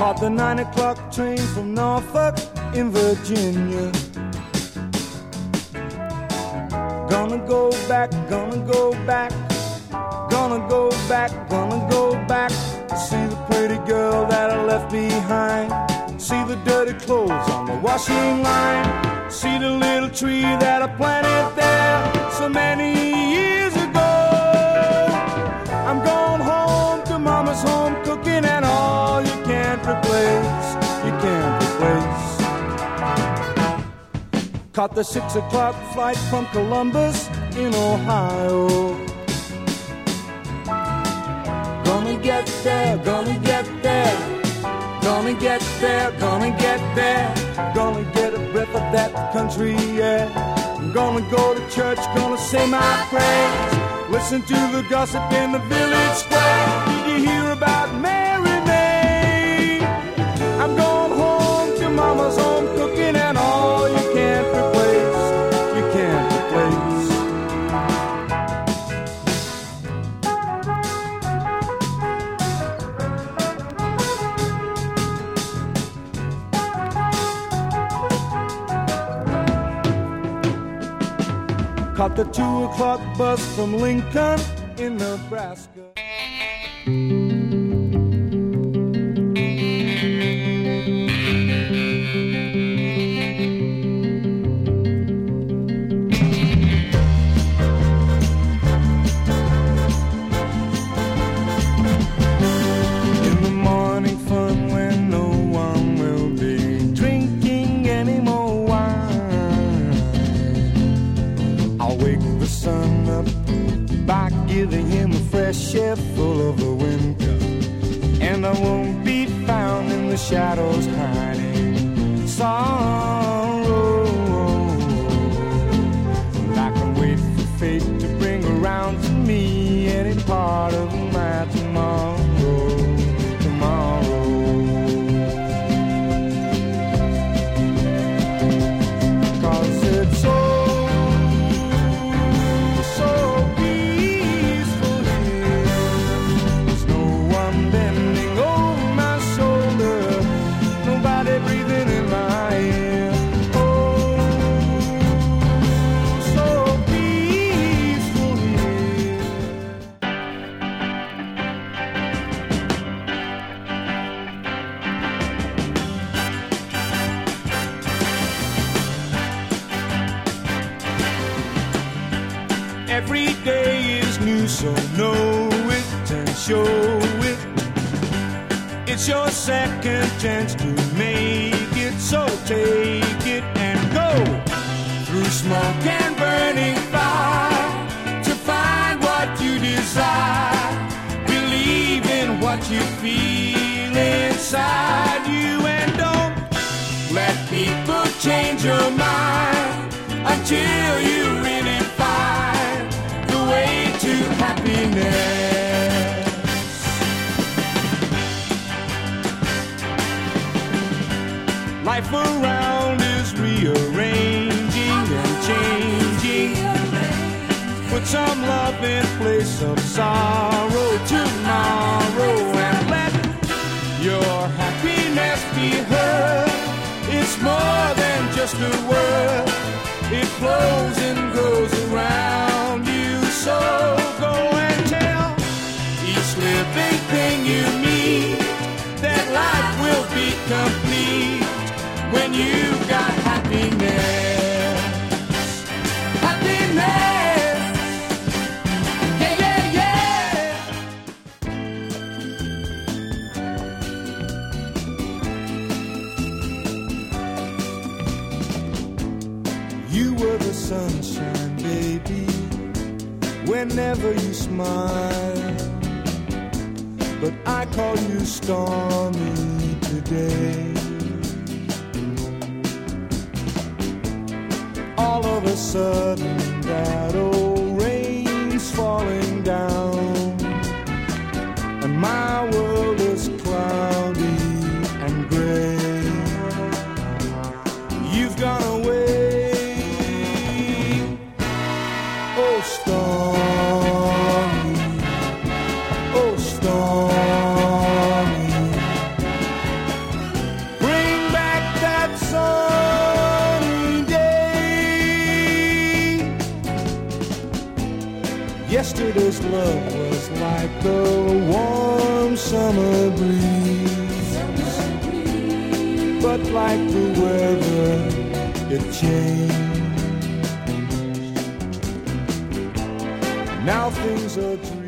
Caught the 9 o'clock train from Norfolk in Virginia. Gonna go back, gonna go back, gonna go back, gonna go back. See the pretty girl that I left behind. See the dirty clothes on the washing line. See the little tree that I planted there so many years ago. I'm going home to mama's home cooking, and all you can't replace, you can't replace. Caught the 6 o'clock flight from Columbus in Ohio. Gonna get there, gonna get there, gonna get there, gonna get there. Gonna get a breath of that country air. Gonna go to church, gonna say my prayers. Listen to the gossip in the village square. Did you hear about Mary May? I'm going home to mama's home cooking, and all you can't replace, you can't replace. Caught the 2 o'clock bus from Lincoln in Nebraska. In the morning fun when no one will be drinking any more wine, I'll wake the sun up by giving him a fresh air full of the winter, and I won't be found in the shadows hiding sorrow. And I can wait for fate to bring around to me any part of my tomorrow, tomorrow. 'Cause it's so peaceful here. There's no one bending over my shoulder, nobody breathing in my ear. Oh, so peaceful here. Every day is new, so know it and show it. It's your second chance to make it, so take it and go through smoke and burning fire to find what you desire. Believe in what you feel inside you, and don't let people change your mind until you really find the way to happiness. Life around is rearranging and changing. Put some love in place of sorrow tomorrow, and let your happiness be heard. It's more than just a word. It flows and goes around you. So go and tell each living thing you meet that life will be complete when you've got happiness. Happiness. Yeah, yeah, yeah. You were the sunshine, baby, whenever you smile. But I call you stormy today. All of a sudden that old rain's falling down, and my world is cloudy and gray. You've gone away, oh stormy, oh stormy. Yesterday's love was like the warm summer breeze, but like the weather, it changed. Now things are